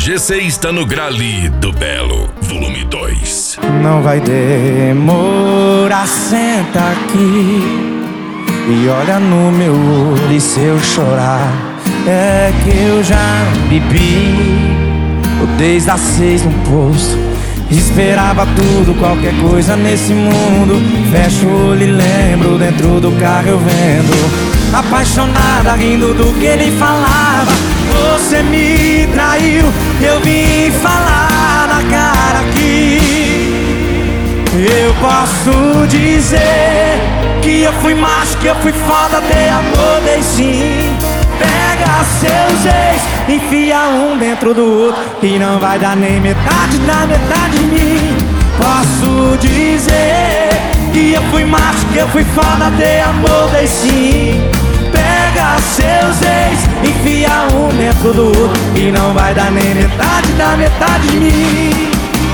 GC está no Grale do Belo, volume 2. Não vai demorar, senta aqui e olha no meu olho, e se eu chorar é que eu já bebi desde as 6 no posto. Esperava tudo, qualquer coisa nesse mundo. Fecho o olho e lembro, dentro do carro eu vendo, apaixonada, rindo do que ele falava. Você me traiu, eu vim falar na cara aqui. Eu posso dizer que eu fui macho, que eu fui foda, dei amor, dei sim. Pega seus ex, enfia um dentro do outro, e não vai dar nem metade da metade de mim. Posso dizer que eu fui macho, que eu fui foda, dei amor, dei sim. Pega seus ex, enfia um dentro do outro, e não vai dar nem metade da metade de mim.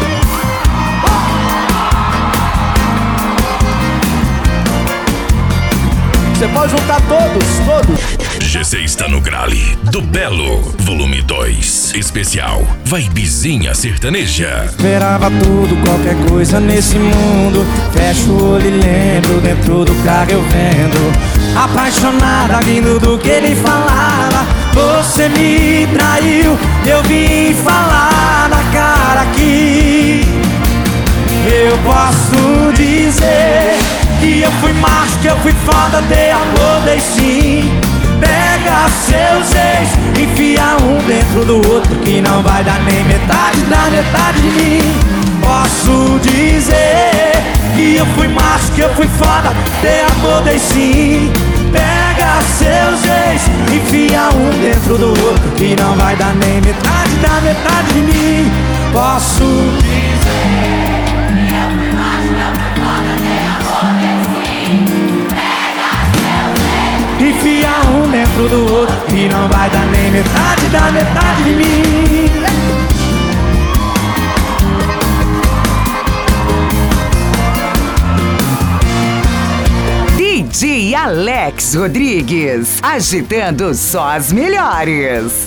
Você pode juntar todos. GC está no Grale do Belo, volume 2. Especial Vibezinha Sertaneja. Esperava tudo, qualquer coisa nesse mundo. Fecho o olho e lembro, dentro do carro eu vendo, apaixonada, rindo do que ele falava. Você me traiu, eu vim falar na cara aqui. Eu posso dizer que eu fui macho, que eu fui foda, dei amor, dei sim. Pega seus ex, enfia um dentro do outro, que não vai dar nem metade da metade de mim. Posso dizer que eu fui macho, que eu fui foda, dei amor, dei sim. Pega seus ex, enfia um dentro do outro, que não vai dar nem metade da metade de mim. Posso dizer que eu fui macho, que eu fui foda, dei amor, dei sim. Pega seus ex, enfia um dentro do outro, que não vai dar nem metade da metade de mim. DJ Alex Rodrigues, agitando só as melhores.